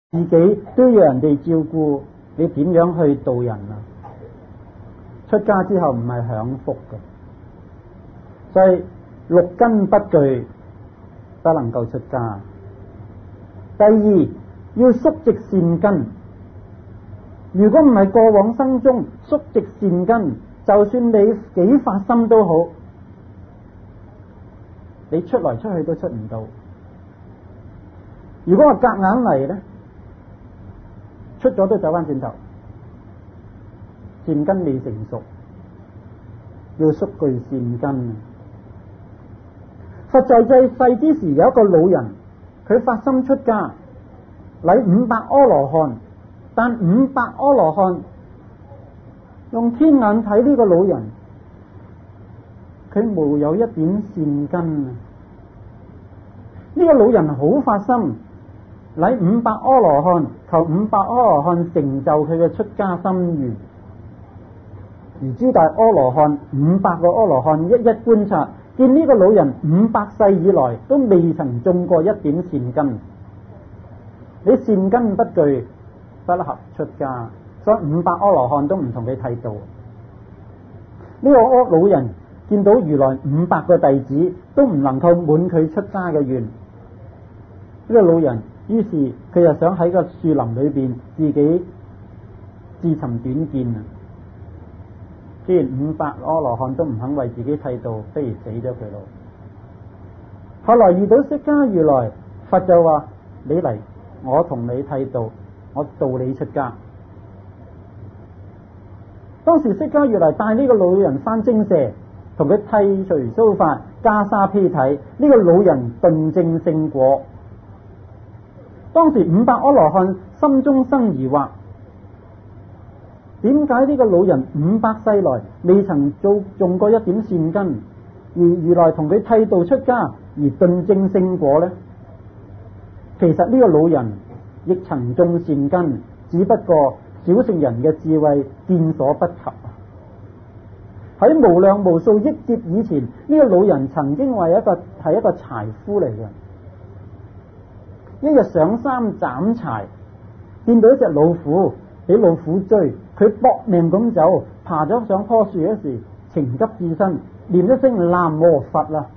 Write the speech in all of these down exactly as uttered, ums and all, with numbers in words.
自己都要人哋照顧，你點樣去度人啊？出家之後唔係享福嘅，所以六根不具不能夠出家。第二，要宿直善根。如果唔係過往生中宿直善根，就算你幾發心都好，你出來出去都出唔到。如果我夾硬嚟呢，出咗都走翻轉頭，善根未成熟，要宿具善根。佛在在世之時，有一個老人，佢發心出家，禮五百阿羅漢，但五百阿羅漢用天眼睇呢個老人，佢無有一點善根啊！呢個老人好發心，禮五百阿羅漢，求五百阿羅漢成就佢嘅出家心願。而諸大阿羅漢五百個阿羅漢一一觀察，見呢個老人五百世以來都未曾種過一點善根。你善根不具，不合出家，所以五百阿羅漢都唔同你剃度。呢個阿老人見到如來五百個弟子都唔能夠滿佢出家嘅願，呢個老人於是佢就想喺個樹林裏邊自己自尋短見啊！既然五百阿羅漢都唔肯為自己剃度，不如死咗佢咯。後來遇到釋迦如來，佛就話：你嚟，我同你剃度，我度你出家。當時釋迦如來帶呢個老人返精舍，同佢剃除鬚髮、袈裟披體，呢、這個老人頓證聖果。當時五百阿羅漢心中生疑惑，點解呢個老人五百世來未曾做種過一點善根，而如來同佢剃度出家而頓證聖果呢？其實呢個老人亦曾種善根，只不過小乘人嘅智慧見所不及。喺無量無數億劫以前，呢、這個老人曾經話一個係一個柴夫嚟嘅，一日上山斬柴，見到一隻老虎，俾老虎追，佢搏命咁走，爬咗上棵樹嗰時，情急自身，念一聲南無佛啦，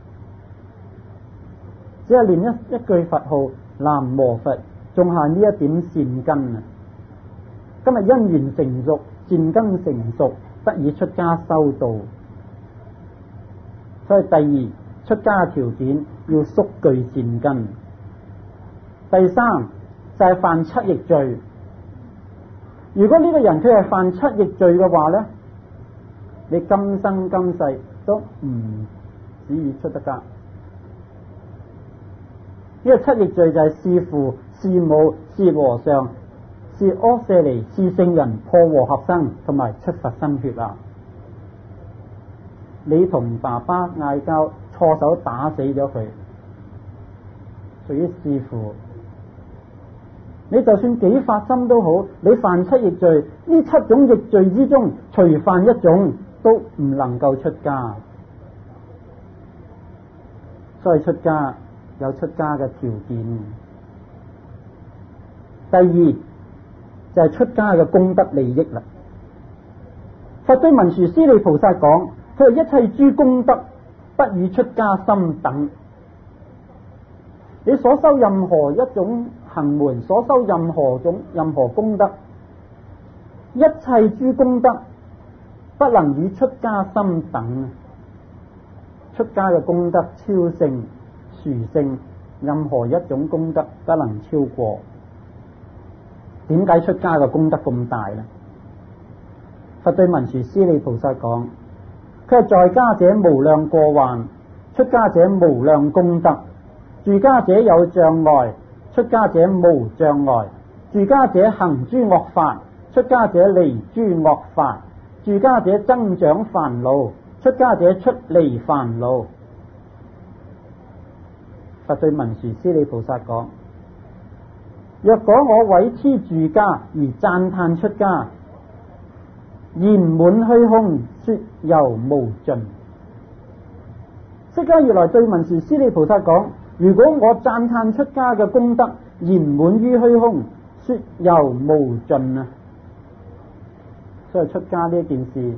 只係念一一句佛號南無佛，種下呢一點善根啊！今日因緣成熟，善根成熟，得以出家修道。所以第二，出家嘅條件要宿具善根。第三就係、是、犯七逆罪。如果呢個人佢係犯七逆罪嘅話呢，你今生今世都唔旨意出得家。呢、這個七逆罪就係弒父、弒母、弒和尚、弒阿闍黎、弒聖人、破和合僧同埋出佛心血啊！你同爸爸嗌交，錯手打死咗佢，屬於弒父。你就算幾發心都好，你犯七逆罪，呢七種逆罪之中，隨犯一種都唔能夠出家。所以出家有出家嘅條件。第二就係、是、出家嘅功德利益啦。佛對文殊師利菩薩講，佢話一切諸功德不與出家心等。你所修任何一種行門，所修任何種任何功德，一切諸功德不能與出家心等。出家嘅功德超勝殊勝，任何一種功德不能超過。點解出家嘅功德咁大呢？佛對文殊師利菩薩講，佢係在家者無量過患，出家者無量功德。住家者有障礙，出家者無障礙；住家者行諸惡法，出家者離諸惡法；住家者增長煩惱，出家者出離煩惱。佛對文殊師利菩薩講，若果我毀痴住家而讚歎出家，言滿虛空，說猶無盡。釋迦如來對文殊師利菩薩講，如果我讚歎出家嘅功德言滿於虛空，說說猶無盡啊！所以出家呢一件事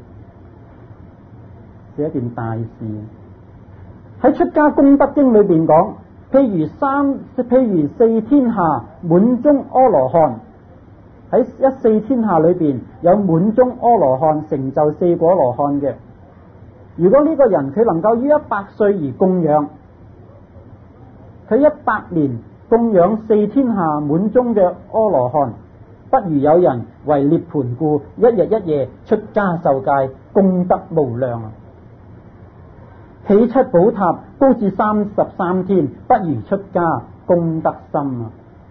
係一件大事。喺出家功德經裏邊講，譬如三譬如四天下滿宗阿羅漢，喺一四天下裏邊有滿宗阿羅漢成就四果羅漢嘅。如果呢個人佢能夠於一百歲而供養，佢一百年供養四天下滿宗嘅阿羅漢，不如有人為涅槃故一日一夜出家受戒，功德無量啊！起七寶塔高至三十三天，不如出家，功德深啊！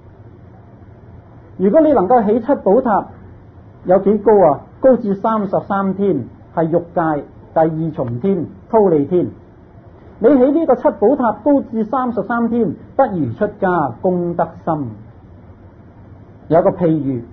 如果你能夠起七寶塔，有幾高啊？高至三十三天，係欲界第二重天，忉利天。你起呢個七寶塔高至三十三天，不如出家，功德深。有一個譬喻，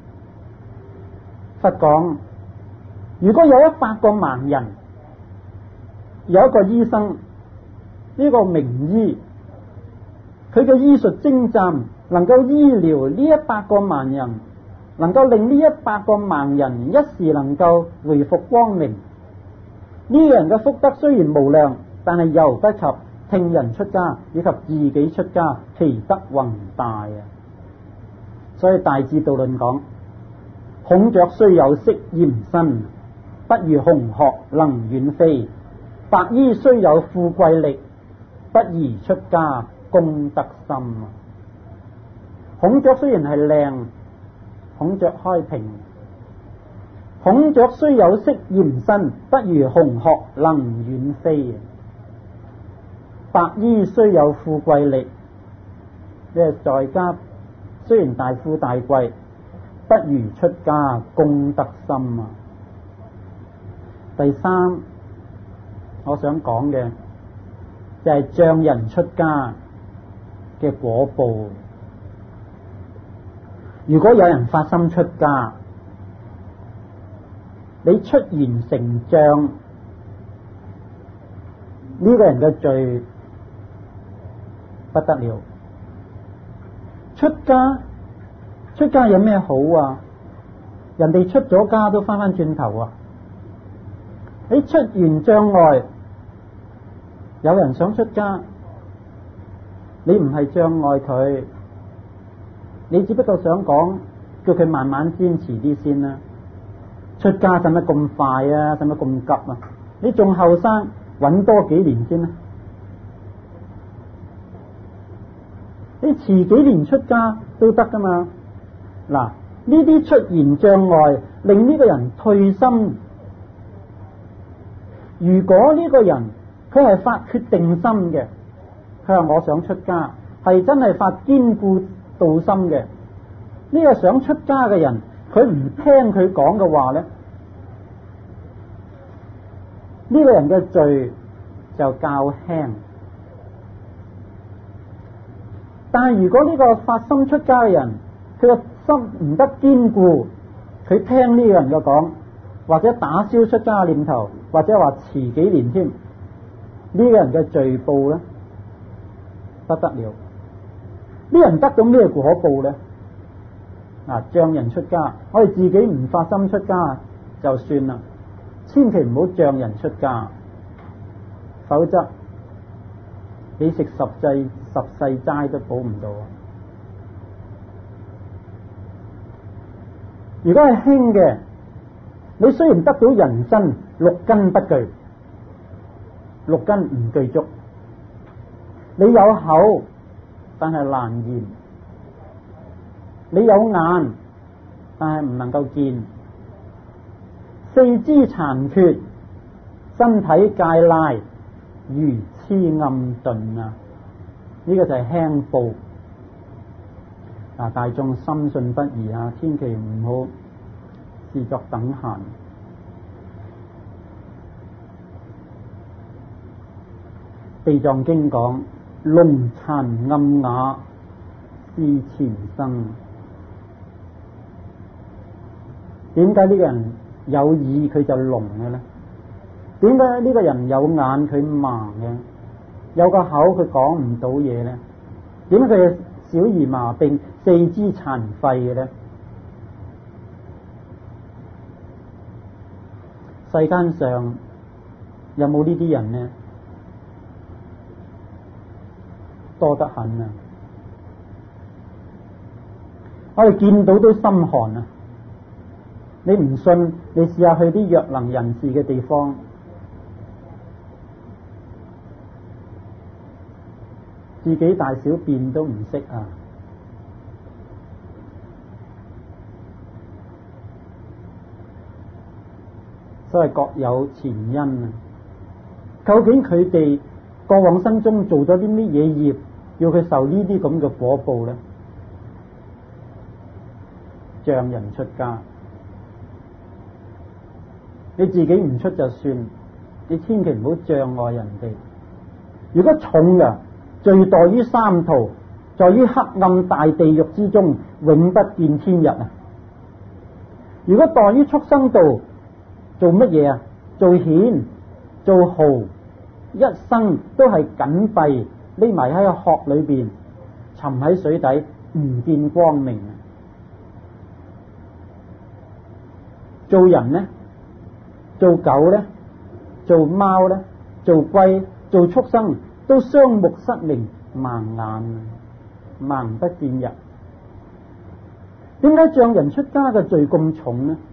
佛講，如果有一百個盲人，有一個醫生，呢個名醫，佢嘅醫術精湛，能夠醫療呢一百個盲人，能夠令呢一百個盲人一時能夠回復光明。呢個人嘅福德雖然無量，但係又不及聽人出家以及自己出家，其德宏大啊！所以大智度論講，孔雀雖有色艷身，不如紅鶴能遠飛。白衣雖有富貴力，不宜出家，功德深啊！孔雀雖然係靚，孔雀開屏；孔雀雖有色艷身，不如紅鶴能遠飛。白衣雖有富貴力，即係在家雖然大富大貴，不如出家，功德深啊！第三，我想講嘅就係匠人出家嘅果報。如果有人發心出家，你出言成匠，呢個人嘅罪不得了。出家出家有咩好啊？人哋出咗家都翻翻轉頭啊！你出現障礙，有人想出家，你唔係障礙佢，你只不過想講叫佢慢慢堅持啲先啦。出家使乜咁快啊？使乜咁急啊？你仲後生，搵多幾年先啦。你遲幾年出家都得噶嘛？嗱，呢啲出現障礙，令呢個人退心。如果呢個人佢係發決定心嘅，佢話我想出家，係真係發堅固道心嘅，呢個想出家嘅人，佢唔聽佢講嘅話咧，呢個人嘅罪就較輕。但係如果呢個發心出家嘅人，佢個心唔得堅固，佢聽呢個人嘅講，或者打消出家嘅念頭，或者話遲幾年添，呢個人嘅罪報咧不得了。呢人得到咩果報咧？嗱，匠人出家，我哋自己唔發心出家就算啦，千祈唔好匠人出家，否則你食十世十世齋都補唔到。如果係輕嘅，你雖然得到人身，六根不具，六根唔具足，你有口但係難言，你有眼但係唔能夠見，四肢殘缺，身體戒賴，如痴暗鈍啊！呢、這個就係輕報。嗱，大眾深信不疑啊，千祈唔好視作等閒。地藏經講，聾殘暗啞是前生。點解呢個人有耳佢就聾嘅咧？點解呢個人有眼佢盲嘅？有個口佢講唔到嘢咧？點解佢嘅小兒麻痹、四肢殘廢嘅呢？世間上有冇呢啲人呢？多得很啊！我哋見到都心寒啊！你唔信，你試下去啲弱能人士嘅地方，自己大小便都唔識啊！所以各有前因啊！究竟佢哋過往生中做咗啲乜嘢業，要佢受呢啲咁嘅果報呢？障人出家，你自己唔出就算，你千祈唔好障礙人哋。如果重嘅，罪墮於三途，在於黑暗大地獄之中，永不見天日啊！如果墮於畜生道，做乜嘢啊？做蜆、做蠔，一生都係緊閉，匿埋喺個殼裏邊，沉喺水底，唔見光明啊！做人呢？做狗呢？做貓呢？做龜、做畜生，都雙目失明，盲眼，盲不見日。點解障人出家嘅罪咁重呢？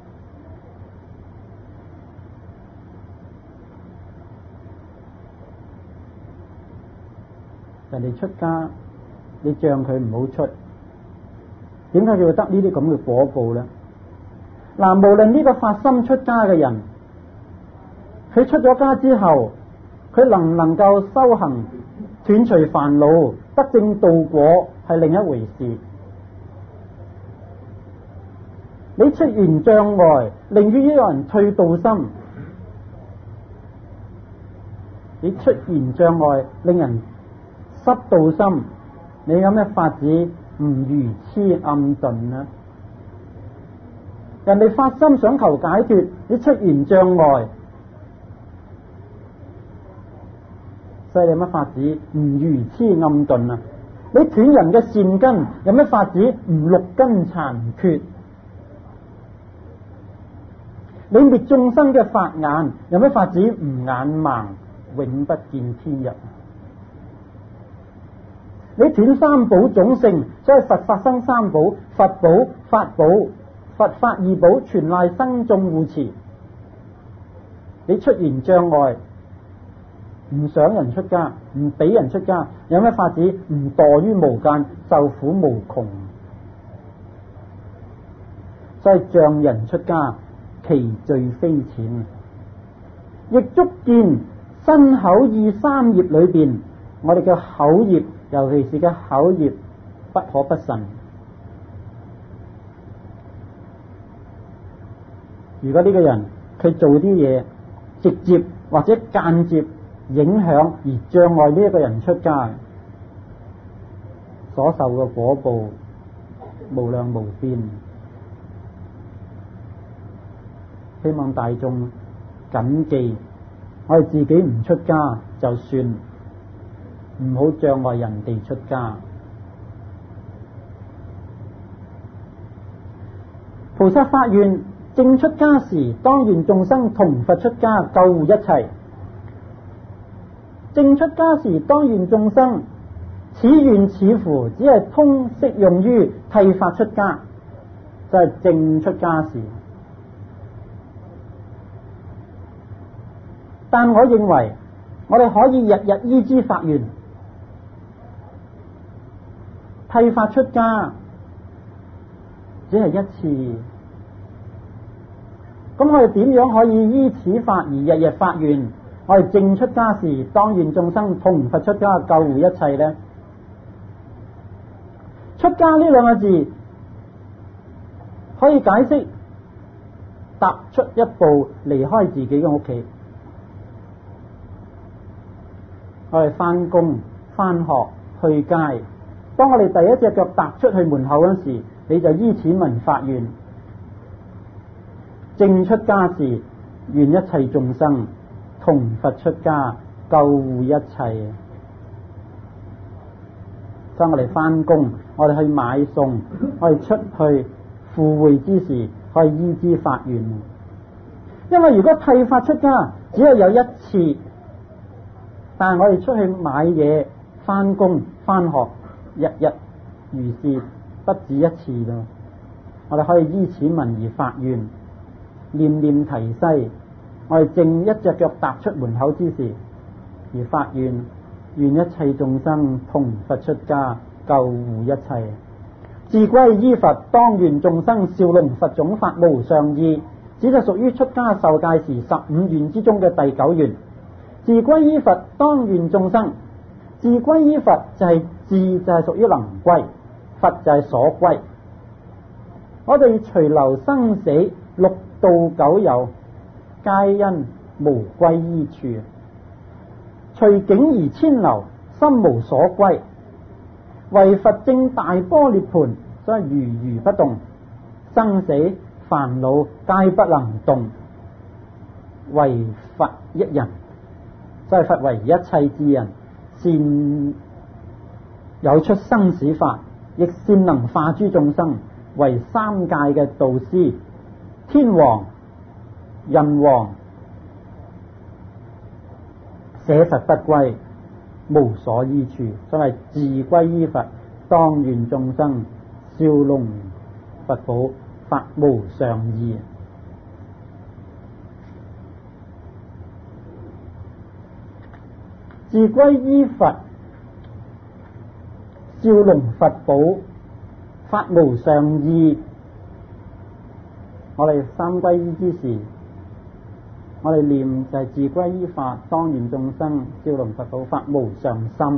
人哋出家，你障佢唔好出，點解佢會得呢啲咁嘅果報呢？嗱，無論呢個發心出家嘅人，佢出咗家之後，佢能唔能夠修行斷除煩惱得證道果係另一回事。你出現障礙，令於一個人退道心，你出現障礙令人失道心，你有咩法子唔愚痴暗鈍呢？人哋發心想求解脫，你出現障礙，所以有乜法子唔愚痴暗鈍啊？你斷人嘅善根，有乜法子唔六根殘缺？你滅眾生嘅法眼，有乜法子唔眼盲，永不見天日？你斷三寶種性，所以佛法生三寶，佛寶、法寶、佛法二寶全賴僧眾護持。你出現障礙，唔想人出家，唔俾人出家，有咩法子唔墮於無間，受苦無窮？所以障人出家，其罪非淺，亦足見身口意三業裏邊，我哋嘅口業，尤其是嘅口業，不可不慎。如果呢個人佢做啲嘢，直接或者間接影響而障礙呢一個人出家，所受嘅果報無量無邊。希望大眾謹記，我哋自己唔出家就算，唔好障礙人哋出家。菩薩發願，正出家時，當願眾生同佛出家，救護一切。正出家時，當願眾生，此願似乎只係通適用於剃髮出家，就係、是、正出家時。但我認為，我哋可以日日依之發願。剃髮出家只係一次，咁我哋點樣可以依此法而日日發願？我哋正出家時，當願眾生同佛出家，救護一切呢？出家呢兩個字可以解釋踏出一步離開自己嘅屋企。我哋翻工、翻學、去街，當我哋第一隻腳踏出去門口嗰時，你就依此文發願，正出家時，願一切眾生同佛出家，救護一切。 所以我哋翻工，我哋去買餸，我哋出去赴會之時可以依之發願。因為如果剃髮出家只係有一次，但係我哋出去買嘢、翻工、翻學，日日如是，不止一次咯。我哋可以依此文而發願，念念提西。我哋正一隻腳踏出門口之時，而發願，願一切眾生同佛出家，救護一切。自歸依佛，當願眾生少龍佛種發無上意。只係屬於出家受戒時十五願之中嘅第九願。自歸依佛，當願眾生。自歸依佛就係、是、自就係屬於能歸，佛就係所歸。我哋隨流生死，六道九有，皆因無歸依處。隨境而遷流，心無所歸。唯佛正大般涅盤，所以如如不動。生死煩惱皆不能動，唯佛一人。所以佛為一切智人，善有出生死法，亦善能化諸眾生，為三界嘅導師。天王、人王捨佛不歸，無所依處。所以自歸依佛，當願眾生少龍佛寶，發無上意。自歸依佛，少龍佛寶，發無上意。我哋三歸依之時，我哋念就係自歸依法，當願眾生少龍佛寶，發無上心。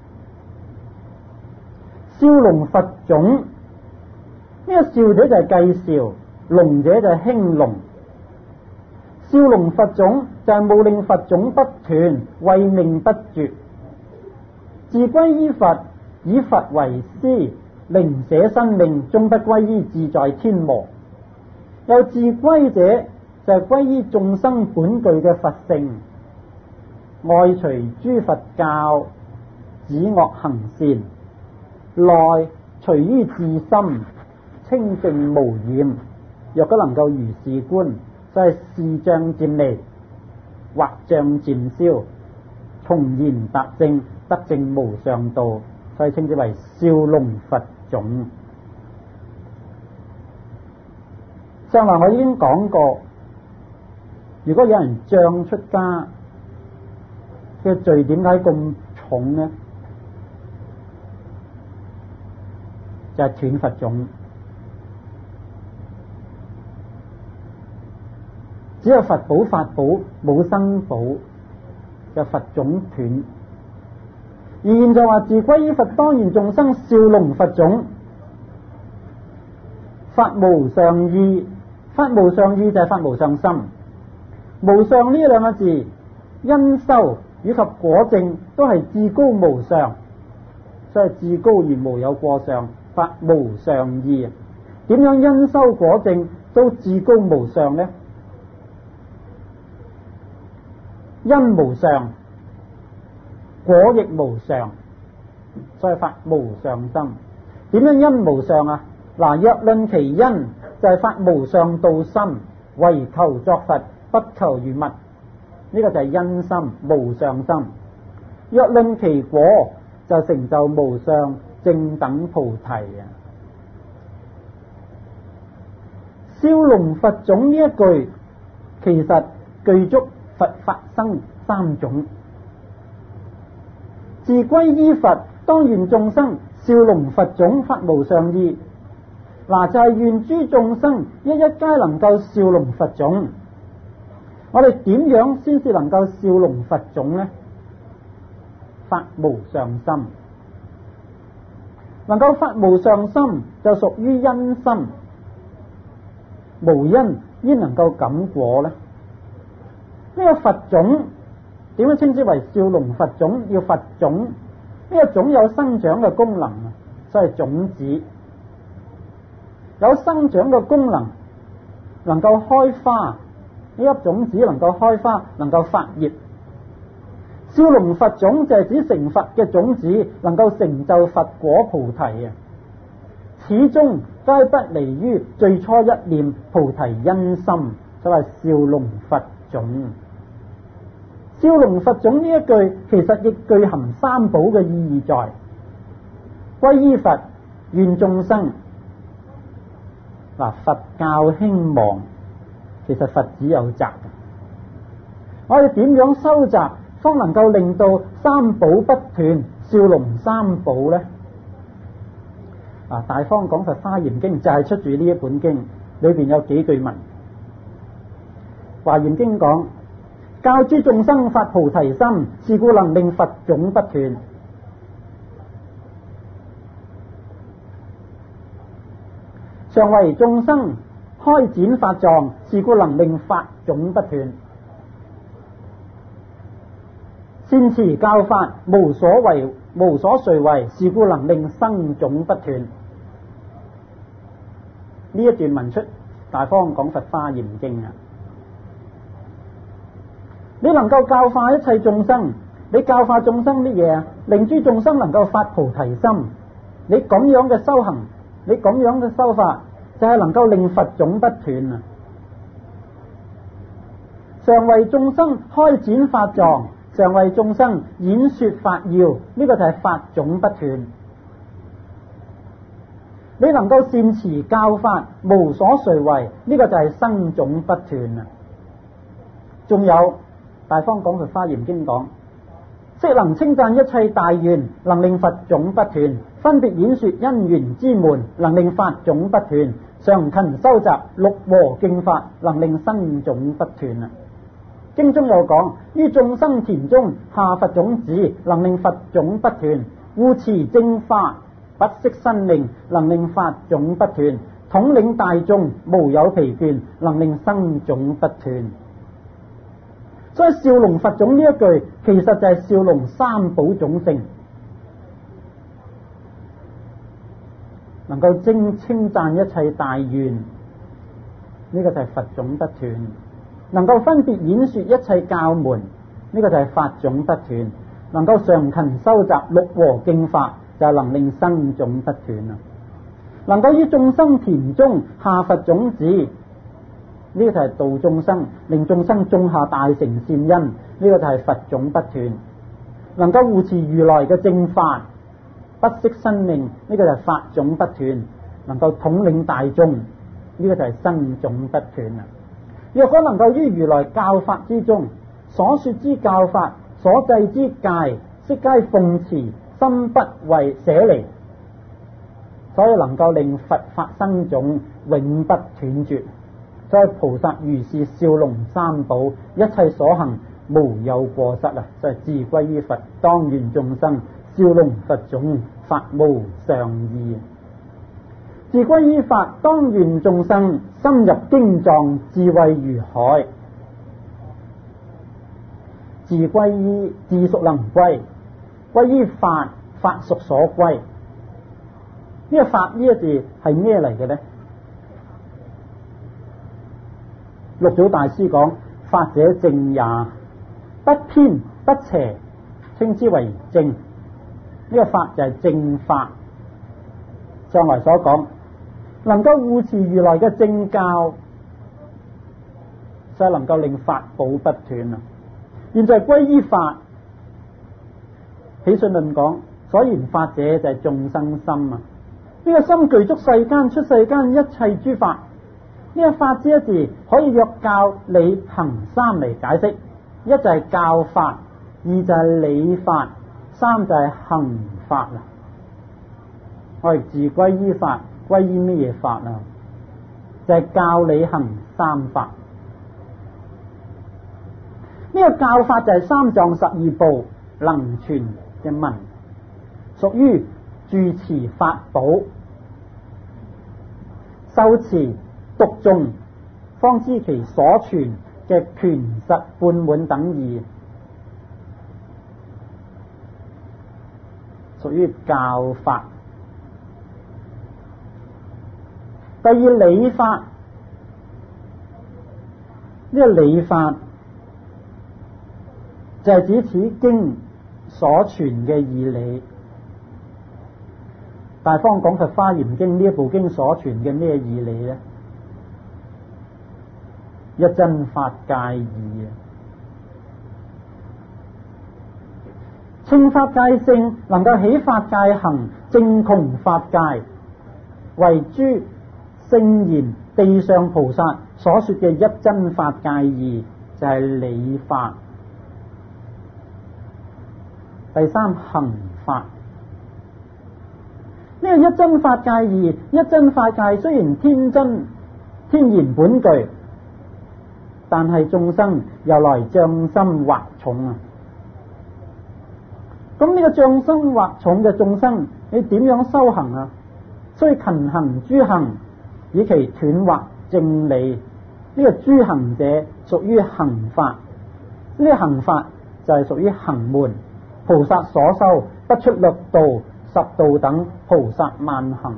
少龍佛種，呢個少者就係計少，龍者就係興隆。少龍佛種就係務令佛種不斷，慧命不絕。自歸依佛，以佛為師，寧捨生命，終不歸依自在天魔。有自歸者就係歸依眾生本具嘅佛性，外隨諸佛教，止惡行善，內隨於自心，清淨無染。若果能夠如是觀，就係視障漸離，惑障漸消，從言達正，得證無上道，所以稱之為少龍佛種。上文我已經講過，如果有人障出家嘅罪，點解咁重呢？就係、是、斷佛種。只有佛寶法寶，冇生寶，就佛種斷。而現在話自歸依佛，當願眾生少龍佛種，發無上意。發無上意就係發無上心。無上呢兩個字，因修以及果證都係至高無上，所以至高而無有過上，發無上意。點樣因修果證都至高無上呢？因無上，果亦無上，所以發無上心。點樣因無上啊？嗱，若論其因，就係發無上道心，為求作佛，不求如物。呢、這個就係因心，無上心。若論其果，就成就無上正等菩提啊！少龍佛種呢一句，其實具足佛法生三種。自歸依佛，當願眾生少龍佛種，發無上意。嗱，就係願諸眾生一一皆能夠少龍佛種。我哋點樣先至能夠少龍佛種呢？發無上心，能夠發無上心就屬於因心，無因焉能夠感果呢？呢、這個佛種點樣稱之為少龍佛種？要佛種，呢、這個種有生長嘅功能，所以種子有生長嘅功能，能夠開花。呢粒種子能夠開花，能夠發葉。 少龍佛種就係指成佛嘅種子，能夠成就佛果菩提啊！始終皆不離於最初一念菩提因心，所謂少龍佛種。少龍佛種呢一句其實亦具含三寶嘅意義在，歸依佛，願眾生。嗱，佛教興亡，其實佛子有責。我哋點樣收集，方能夠令到三寶不斷，少龍三寶呢？啊，大方廣佛華嚴經就係出自呢一本經，裏邊有幾句文。華嚴經講：教諸眾生發菩提心，是故能令佛種不斷。常為眾生開展法藏，是故能令法種不斷。善持教法，無所為，無所遂為，是故能令生種不斷。呢一段文出大方廣佛華嚴經啊！你能夠教化一切眾生，你教化眾生乜嘢啊？令諸眾生能夠發菩提心。你咁樣嘅修行，你咁樣嘅修法，就係、是、能夠令佛種不斷啊！常為眾生開展法藏，常為眾生演說法要，呢、這個就係法種不斷。你能夠善持教法，無所遂為，呢、這個就係生種不斷啊！仲有大方廣佛華嚴經講，悉能稱讚一切大願，能令佛種不斷；分別演說因緣之門，能令法種不斷；常勤修習六和敬法，能令生種不斷啊！經中有講，於眾生田中下佛種子，能令佛種不斷；護持正法，不惜生命，能令法種不斷；統領大眾，無有疲倦，能令生種不斷。所以少龍佛種呢一句，其實就係少龍三寶種性，能夠稱稱讚一切大願，呢、這個就係佛種不斷；能夠分別演說一切教門，呢、這個就係法種不斷；能夠常勤修習六和敬法，就係、是、能令生種不斷啊！能夠於眾生田中下佛種子，呢、這個就係度眾生，令眾生種下大乘善因，呢、這個就係佛種不斷；能夠護持如來嘅正法，不惜生命，呢、這個就係法種不斷；能夠統領大眾，呢、這個就係生種不斷啊！若果能夠於如來教法之中，所說之教法，所制之戒，悉皆奉持，心不為捨離，所以能夠令佛法生種永不斷絕。所以菩薩如是少龍三寶，一切所行無有過失啊！所以自歸於佛，當願眾生少龍佛種，法無上義。自歸於法，當願眾生深入經藏，智慧如海。自歸於自屬能歸，歸於法，法屬所歸。呢、這個法呢一字係咩嚟嘅呢？六祖大師講：法者正也，不偏不邪，稱之為正。呢、這個法就係正法。上來所講，能夠護持如來嘅正教，就能夠令法寶不斷啊！現在歸依法，起信論講，所言法者就係眾生心啊！呢、這個心具足世間出世間一切諸法。呢個法之一字可以約教理行三嚟解釋，一就係教法，二就係理法，三就係行法啊！我哋自歸依法，歸依咩嘢法啊？就係、是、教理行三法。呢、這個教法就係三藏十二部能傳嘅文，屬於住持法寶，受持讀誦，方知其所傳嘅權實半滿等義，屬於教法。第二理法，呢、這個理法就係指此經所傳嘅義理。大方廣佛華嚴經呢一部經所傳嘅咩義理呢？一真法界義啊！稱法界性，能夠起法界行，正窮法界，為諸聖賢地上菩薩所說嘅一真法界義，就係、是、理法。第三，行法。呢、這個一真法界義，一真法界雖然天真天然本具，但係眾生又來障心惑重啊！咁呢個障心惑重嘅眾生，你點樣修行啊？所以勤行諸行，以其斷惑正理。呢、這個諸行者屬於行法，呢、這個行法就係屬於行門。菩薩所修不出六道、十道等菩薩萬行，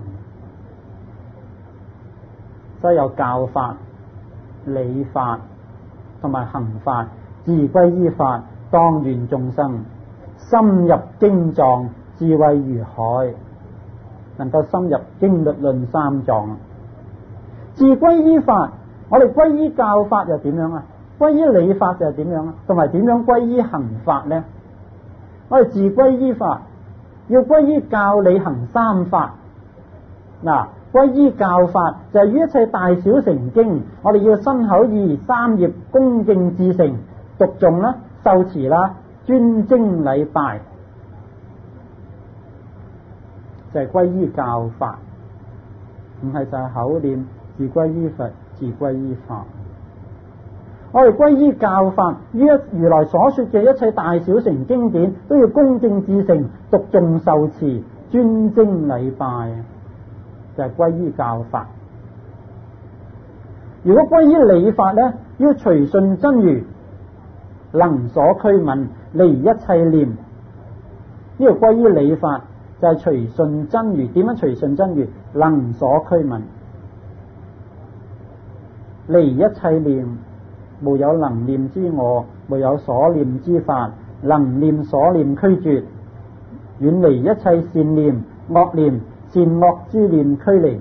所以有教法、理法同埋行法，自歸依法，當願眾生。深入經藏，智慧如海，能夠深入經律論三藏。自歸依法，我哋歸依教法又點樣啊？歸依理法又點樣啊？同埋點樣歸依行法呢？我哋自歸依法，要歸依教理行三法。嗱，歸依教法就係於一切大小乘經，我哋要身口意三業恭敬至誠，讀誦啦、受持啦、尊精禮拜，就係歸依教法，唔係就係口念自歸依佛、自歸依法。我哋歸依教法，於一如來所說嘅一切大小乘經典，都要恭敬至誠，讀誦受持，尊精禮拜，就係歸依教法。如果歸依理法呢，要隨順真如，能所驅愍，離一切念。呢個歸依理法就係隨順真如。點樣隨順真如？能所驅愍，離一切念。無有能念之我，無有所念之法，能念所念驅絕，遠離一切善念、惡念，善惡之念驅離。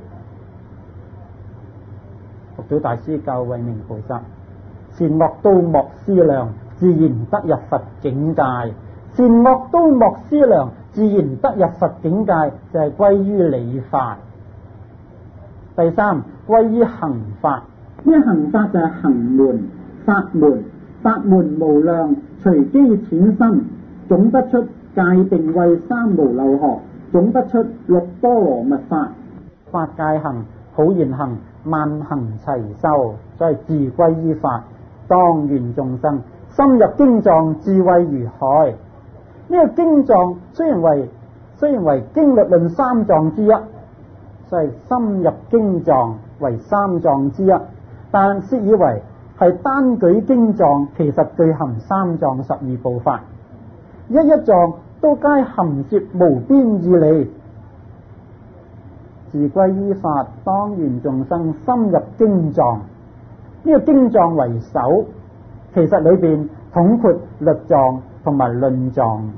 六祖大師教慧明菩薩：善惡都莫思量，自然得入佛境界。善惡都莫思量，自然得入佛境界，就係歸於理法。第三，歸於行法。呢行法就係行門。法門，法門無量，隨機淺深，總不出界定慧三無漏學，總不出六波羅蜜法。法界行、普賢行、萬行齊修，所以自歸依法，當願眾生。深入經藏，智慧如海。呢、這個經藏雖然為雖然為經律論三藏之一，所以深入經藏為三藏之一，但涉以為係單舉經藏，其實具含三藏十二部法，一一藏都皆含攝無邊義理。自歸依法，當願眾生深入經藏。呢、這個經藏為首，其實裏邊統括律藏同埋論藏。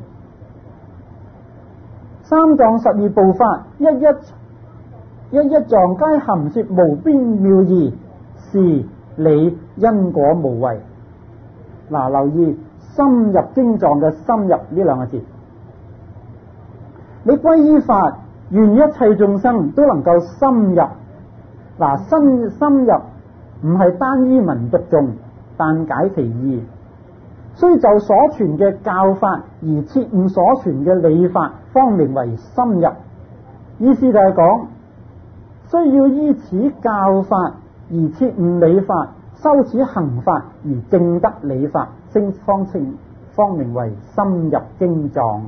三藏十二部法，一一一一藏皆含攝無邊妙義，是理因果無違。嗱，留意深入經藏嘅深入呢兩個字。你歸依法，願一切眾生都能夠深入。嗱，深深入唔係單依文讀誦，但解其意。所以就所傳嘅教法而切悟所傳嘅理法，方名為深入。意思就係講，需要依此教法而切悟理法，修此行法而證得理法，稱方稱方名為深入經藏。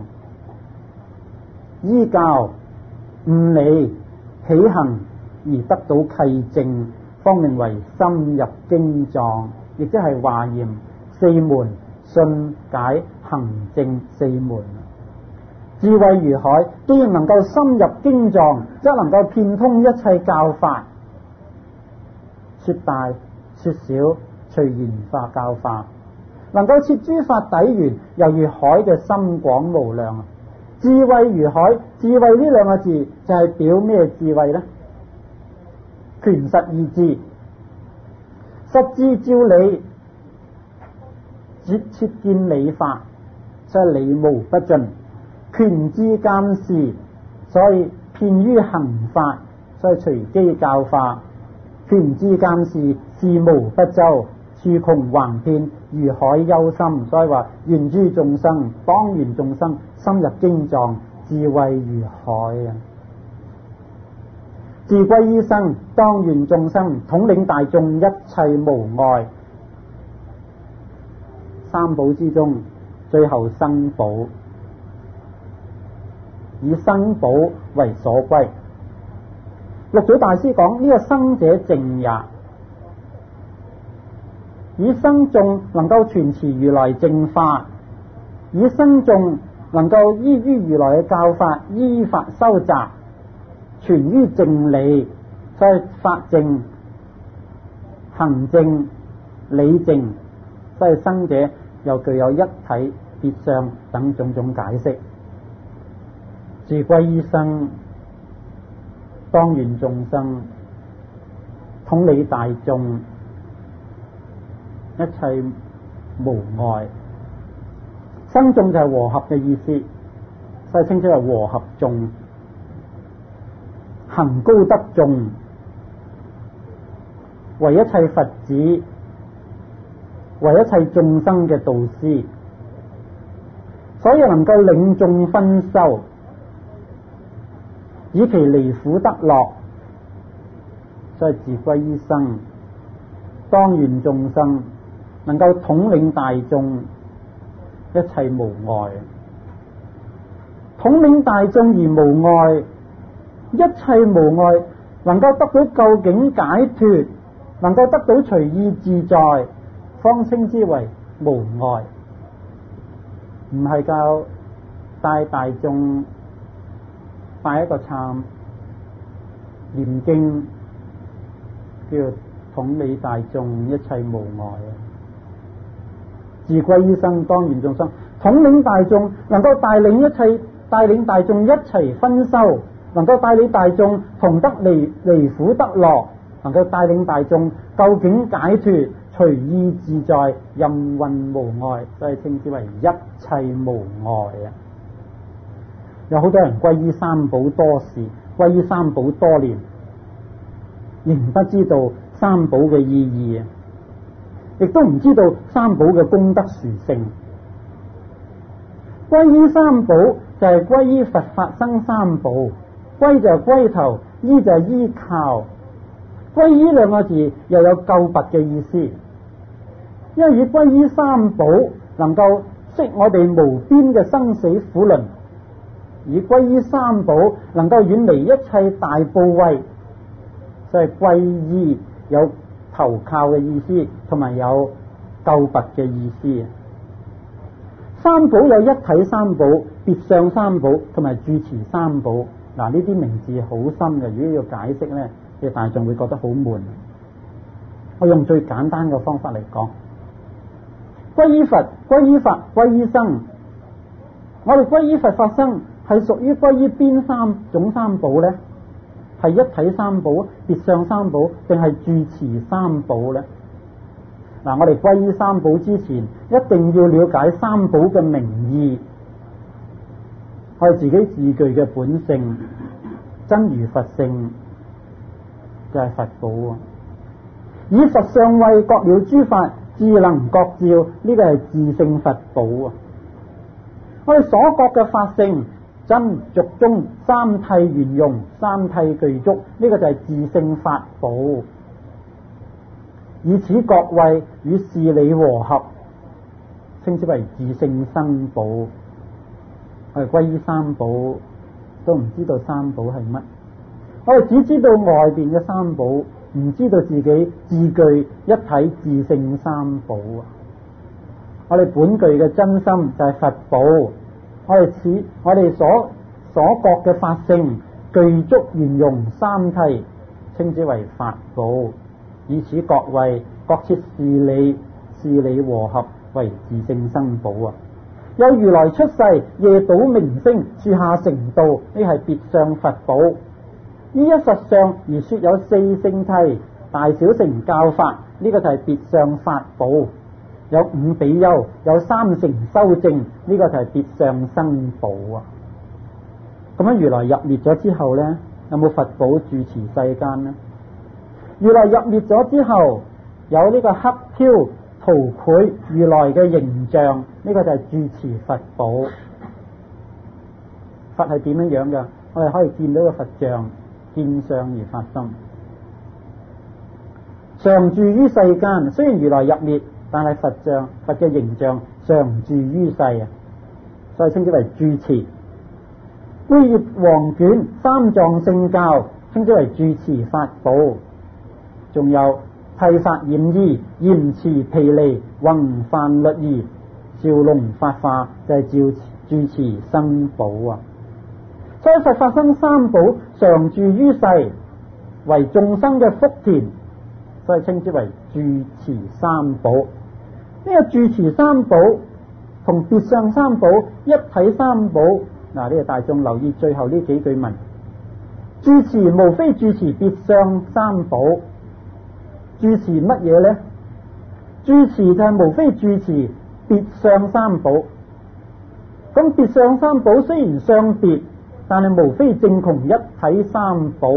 依教悟理起行而得到契證，方名為深入經藏，亦即係華嚴四門信解行證四門。智慧如海，既然能夠深入經藏，則能夠遍通一切教法，說大說小，隨緣化教法。 能夠設諸法底源，猶如海嘅深廣無量。智慧如海，智慧呢兩個字就係表咩智慧呢？權實義智，實智照理，切見理法，所以理無不盡。權智監事，所以遍於行法，所以隨機教化。權智監事，事無不周，處窮橫遍，如海幽深。所以話緣諸眾生，當緣眾生，深入經藏，智慧如海啊！自歸依生，當緣眾生，統領大眾，一切無礙。三寶之中，最後生寶，以生寶為所歸。六祖大師講呢、這個生者淨也，以生眾能夠傳持如來正法，以生眾能夠依於如來嘅教法，依法修習，傳於正理，所以法正、行正、理正，所以生者又具有一體、別相等種種解釋。自歸依生，當緣眾生，統理大眾，一切無礙。生眾就係和合嘅意思，所以稱之為和合眾。行高德眾，為一切佛子，為一切眾生嘅導師，所以能夠領眾分修，以其離苦得樂，所以自歸依生，當緣眾生，能夠統領大眾，一切無礙。統領大眾而無礙，一切無礙，能夠得到究竟解脫，能夠得到隨意自在，方稱之為無礙。唔係教帶大眾拜一個懺念經，叫統理大眾，一切無礙。自歸依生，當緣眾生，統領大眾，能夠帶領一切，帶領大眾一齊分修，能夠帶領大眾同得離離苦得樂，能夠帶領大眾究竟解脫，隨意自在，任運無礙，所以稱之為一切無礙啊！有好多人歸依三寶多時，歸依三寶多年，仍不知道三寶嘅意義，亦都唔知道三寶嘅功德殊勝。歸依三寶就係歸依佛法僧三寶，歸就係歸頭，依就係依靠。歸依兩個字又有救拔嘅意思，因為以歸依三寶能夠息我哋無邊嘅生死苦輪，以歸依三寶能夠遠離一切大怖畏，所以歸依有投靠嘅意思，同埋有救拔嘅意思。三寶有一體三寶、別相三寶同埋住持三寶。嗱，呢啲名字好深嘅，如果要解釋呢，嘅大眾會覺得好悶。我用最簡單嘅方法嚟講，歸依佛、歸依法、歸依僧。我哋歸依佛法僧係屬於歸依邊三種三寶呢？係一體三寶、別相三寶，定係住持三寶呢？嗱，我哋歸依三寶之前，一定要了解三寶嘅名義，我哋自己自具嘅本性，真如佛性就係佛寶啊！以佛相慧覺了諸法，智能覺照，呢個係自性佛寶啊！我哋所覺嘅法性真俗中三諦圓融，三諦具足，呢個就係自性法寶。以此覺慧與事理和合，稱之為自性生寶。我哋歸依三寶都唔知道三寶係乜，我哋只知道外邊嘅三寶，唔知道自己自具一體自性三寶啊！我哋本具嘅真心就係佛寶，我哋此我哋所所覺嘅法性具足圓融三諦，稱之為法寶。以此覺慧，覺切事理，事理和合， 為自性生寶啊。有如來出世，夜睹明星，樹下成道，呢係別相佛寶。依一實相而說有四聖諦、大小乘教法，呢、這個就係別相法寶。有五比丘，有三乘修證，呢、這個就係別相生寶啊。咁樣如來入滅咗之後呢，有冇佛寶住持世間呢？如來入滅咗之後，有呢個黑雕塗繪如來嘅形象，呢、這個就係住持佛寶。佛係點樣樣嘅？我哋可以見到個佛像，見相而發心，常住於世間。雖然如來入滅，但係佛像佛嘅形象常住於世啊，所以稱之為住持。皈葉黃卷三藏聖教，稱之為住持法寶。仲有剃髮染衣、嚴持毗尼、弘範律儀、兆龍法化，就係、是、照住持生寶啊。所以佛法生三寶，常住於世，為眾生嘅福田，所以稱之為住持三寶。呢、這個住持三寶同別相三寶一體三寶。嗱，呢個大眾留意最後呢幾句文：住持無非住持別相三寶。住持乜嘢呢？住持就係無非住持別相三寶。咁別相三寶雖然相別，但係無非正窮一體三寶。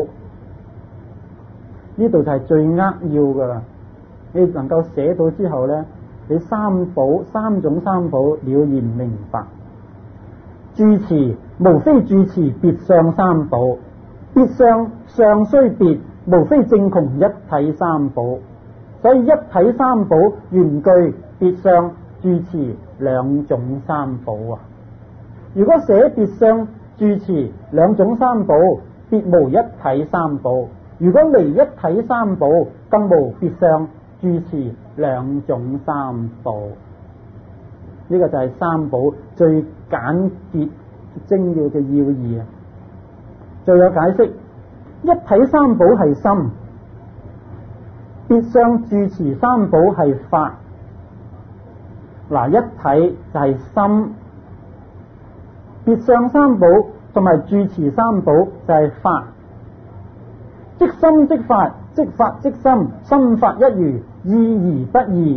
呢度就係最扼要噶啦。你能夠寫到之後呢，你三寶三種三寶了然明白。住持無非住持別相三寶，別相相雖別，無非正窮一體三寶。所以一體三寶原具別相住持兩種三寶啊。如果寫別相住持兩種三寶，別無一體三寶；如果離一體三寶，更無別相住持兩種三寶。呢、這個就係三寶最簡潔精要嘅要義啊！最有解釋，一體三寶係心，別相住持三寶係法。嗱，一體就係心，別相三寶同埋住持三寶就係法。即心即法，即法即心，心法一如，異而不異。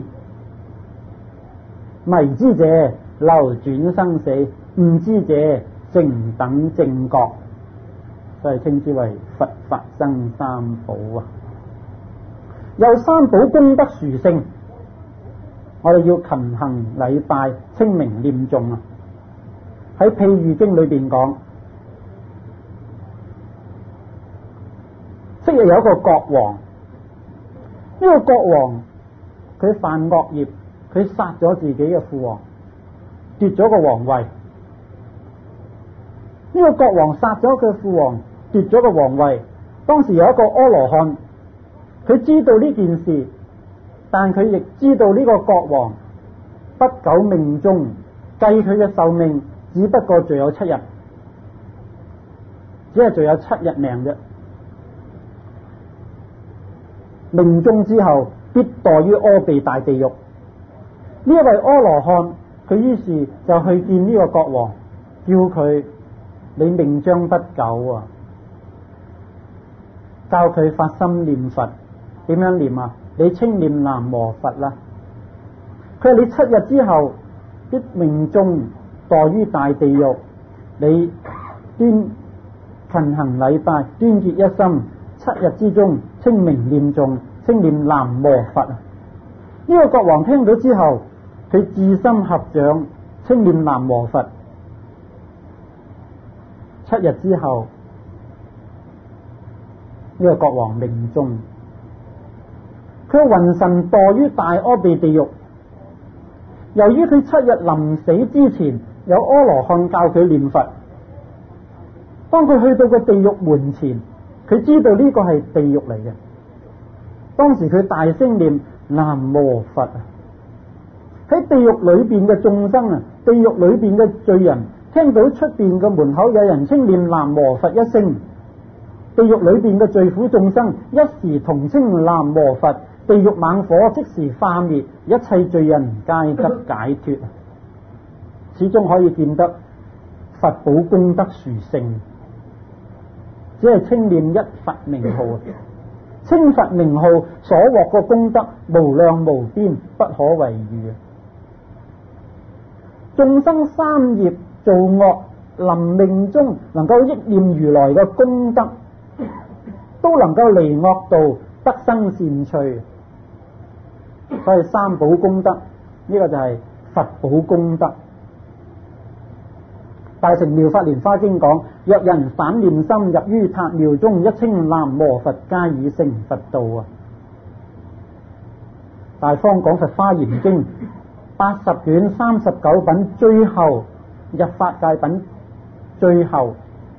迷之者流轉生死，悟之者成等正覺，所以稱之為佛法生三寶啊。有三寶功德殊勝，我哋要勤行禮拜、清明念誦啊。喺譬喻經裏邊講，昔日有一個國王，呢、這個國王佢犯惡業，佢殺咗自己嘅父王，奪咗個皇位。呢、這個國王殺咗佢父王，奪咗個皇位。當時有一個阿羅漢，佢知道呢件事，但佢亦知道呢個國王不久命終，計佢嘅壽命只不過仲有七日，只係仲有七日命啫。命終之後必墮於阿鼻大地獄。呢一位阿羅漢，佢於是就去見呢個國王，叫佢：你命將不久啊，教佢發心念佛。點樣念啊？你稱念南無佛啦。佢話你七日之後必命終墮於大地獄，你端勤行禮拜，端結一心，七日之中清明念誦，稱念南無佛。呢、這個國王聽到之後，佢自心合掌，稱念南無佛。七日之後，呢、這個國王命終，佢魂神墮於大阿鼻地獄。由於佢七日臨死之前，有阿羅漢教佢念佛。當佢去到個地獄門前，佢知道呢個係地獄嚟嘅。當時佢大聲念南無佛啊！喺地獄裏邊嘅眾生啊，地獄裏邊嘅罪人聽到出邊嘅門口有人稱念南無佛一聲，地獄裏邊嘅罪苦眾生一時同稱南無佛， 地獄猛火即時化滅，一切罪人皆得解脫。始終可以見得佛寶功德殊勝，只係稱念一佛名號，稱佛名號所獲個功德無量無邊，不可為喻。眾生三業造惡，臨命中能夠憶念如來嘅功德，都能夠離惡道得生善趣。所以三寶功德呢、這個就係佛寶功德。大乘妙法蓮華經講：若人反念心入於塔廟中，一稱南無佛，皆已成佛道啊！大方廣佛華嚴經八十卷三十九品最後入法界品最後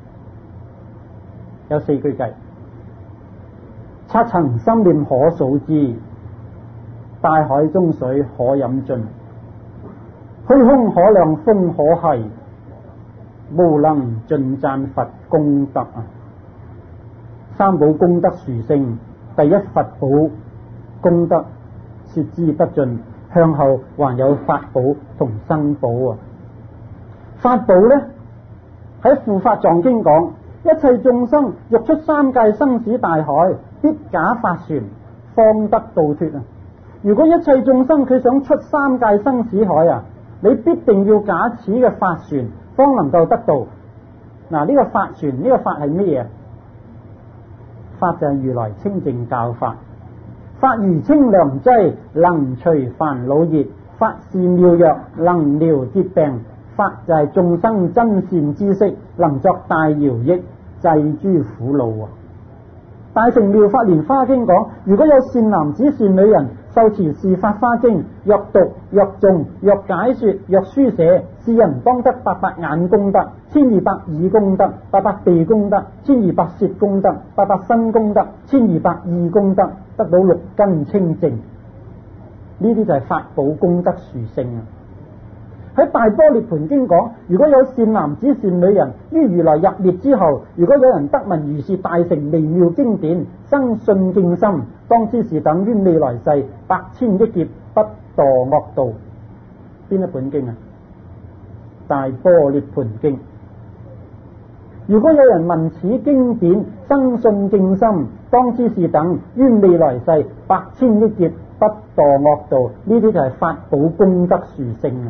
有四句偈：七層心念可數之，大海中水可飲盡，虛空可量風可繫，無能盡讚佛功德啊！三寶功德殊勝，第一佛寶功德說之不盡，向後還有法寶同僧寶啊！法寶呢，喺《護法藏經》講，一切眾生欲出三界生死大海，必假法船，方得度脫啊！如果一切眾生佢想出三界生死海啊，你必定要假此嘅法船，方能夠得到。嗱，呢個法船，呢、這個法係咩嘢？法就係如來清淨教法，法如清涼劑，能除煩惱熱；法是妙藥，能療疾病。法就係眾生真善知識，能作大饒益，濟諸苦惱啊！大乘妙法蓮華經講，如果有善男子善女人受持是法華經，若讀若誦若解說若書寫，是人當得八百眼功德，千二百耳功德，八百鼻功德，千二百舌功德，八百身功德，千二百意功德，得到六根清淨。呢啲就係法寶功德殊勝啊！喺大般涅槃經講，如果有善男子善女人於如來入滅之後，如果有人得聞如是大乘微妙經典，生信敬心，當知是等於未來世百千億劫不墮惡道。邊一本經啊？大般涅槃經。如果有人聞此經典，生信敬心，當知是等於未來世百千億劫不墮惡道。呢啲就係法寶功德殊勝啊！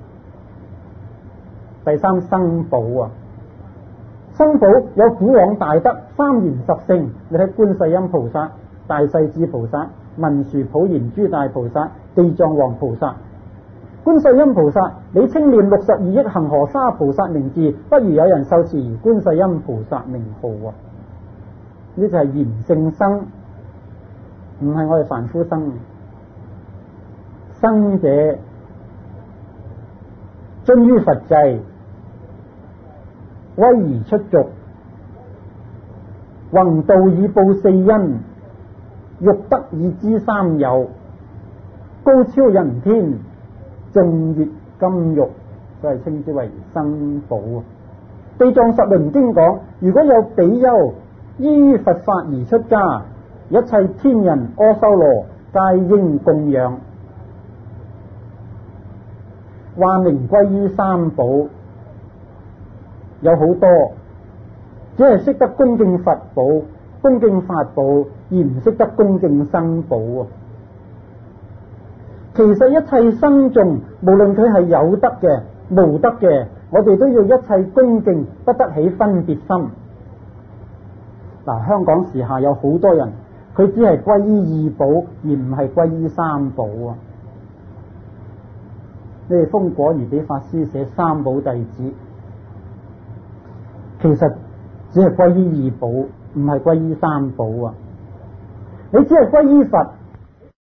第三僧寶啊，僧寶有古往大德、三賢十聖。你睇觀世音菩薩、大勢至菩薩、文殊普賢諸大菩薩、地藏王菩薩。觀世音菩薩，你稱念六十二億恒河沙菩薩名字，不如有人受持觀世音菩薩名號啊！呢就係賢聖僧，唔係我哋凡夫僧。僧者遵於佛制，威儀出俗，弘道以報四恩，欲得以知三有，高超人天，眾越金玉，所以稱之為僧寶啊！地藏十輪經講，如果有比丘依於佛法而出家，一切天人阿修羅皆應供養。話明歸依三寶，有好多，只係識得恭敬佛寶、恭敬法寶，而唔識得恭敬僧寶啊！其實一切僧眾，無論佢係有德嘅、無德嘅，我哋都要一切恭敬，不得起分別心。嗱，香港時下有好多人，佢只係歸依二寶，而唔係歸依三寶啊！你哋風果如俾法師寫三寶弟子，其實只係歸依二寶，唔係歸依三寶啊！你只係歸依佛，